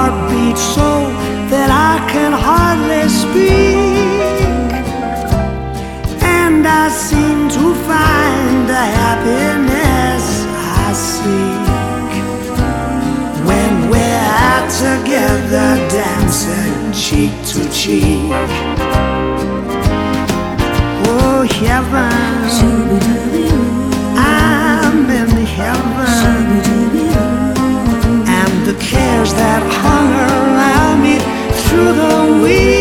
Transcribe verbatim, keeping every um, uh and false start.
heart beats so that I can hardly speak, and I seem to find the happiness I seek when we're out together, dancing cheek to cheek. Oh, heaven, I'm in heaven, and the cares that hung around me through the week